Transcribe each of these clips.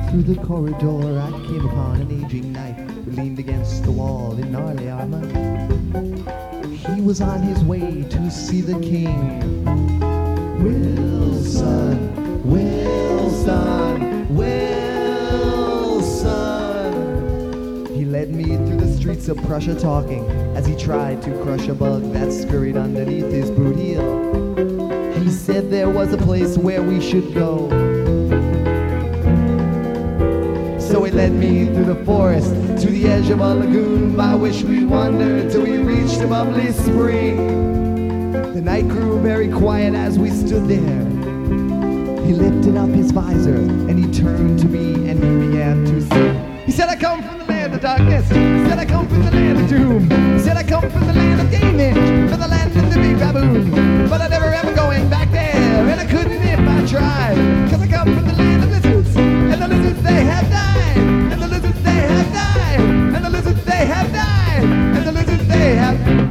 Through the corridor I came upon an aging knight who leaned against the wall in gnarly armor. He was on his way to see the king. Wilson, Wilson, Wilson. He led me through the streets of Prussia talking as he tried to crush a bug that scurried underneath his boot heel. He said there was a place where we should go. So he led me through the forest to the edge of a lagoon by which we wandered till we reached a bubbly spring. The night grew very quiet as we stood there. He lifted up his visor and he turned to me and he began to sing. He said, I come from the land of darkness. He said, I come from the land of doom. He said, I come from the land of gaming, from the land of the big baboon. But I never ever going back there, and I couldn't if I tried. Cause I come from the land of lizards, and the lizards they have died. And the lizards they have died. And the lizards they have died. And the lizards they have died.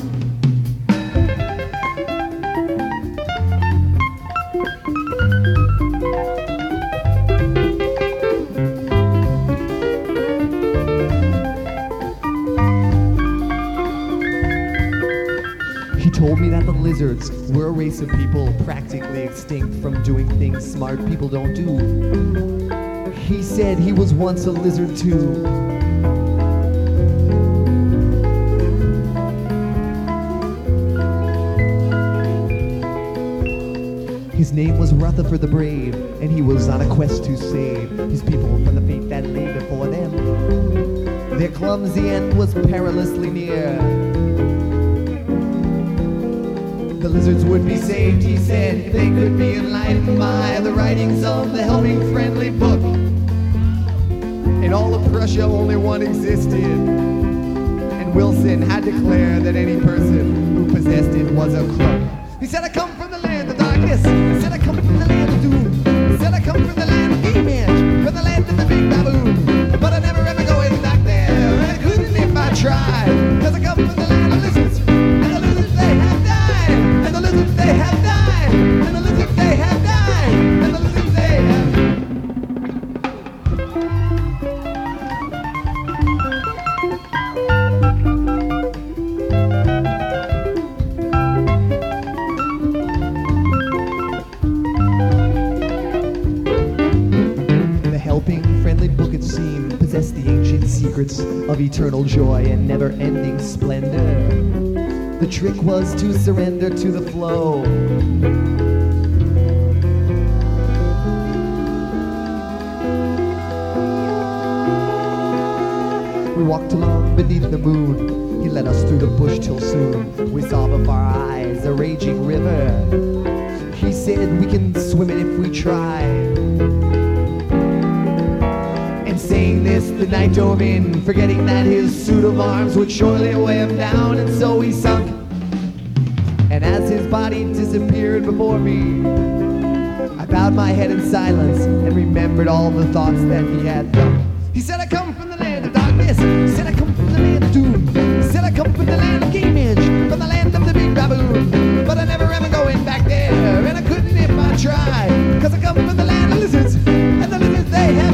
He told me that the lizards were a race of people practically extinct from doing things smart people don't do. He said he was once a lizard too. His name was Rutherford the Brave, and he was on a quest to save his people from the fate that lay before them. Their clumsy end was perilously near. The lizards would be saved, he said, if they could be enlightened by the writings of the helping friendly book. In all of Prussia, only one existed, and Wilson had declared that any person who possessed it was a crook. He said, I come from the land of darkness. He said, I come from the land of doom. He said, I come from the land of game edge, from the land of the big baboon. But I never ever go in back there, and I couldn't if I tried. Cause I come from the land of lizards, and the lizards they have died. And the lizards they have died. And the lizards they have died. And the lizards they have possess the ancient secrets of eternal joy and never-ending splendor. The trick was to surrender to the flow. We walked along beneath the moon. He led us through the bush till soon we saw before our eyes a raging river. He said we can swim it if we try. Saying this, the knight dove in, forgetting that his suit of arms would surely weigh him down, and so he sunk. And as his body disappeared before me, I bowed my head in silence and remembered all the thoughts that he had done. He said, I come from the land of darkness. He said, I come from the land of doom. He said, I come from the land of game edge, from the land of the big baboon. But I never ever going back there, and I couldn't if I tried. Cause I come from the land of lizards, and the lizards they have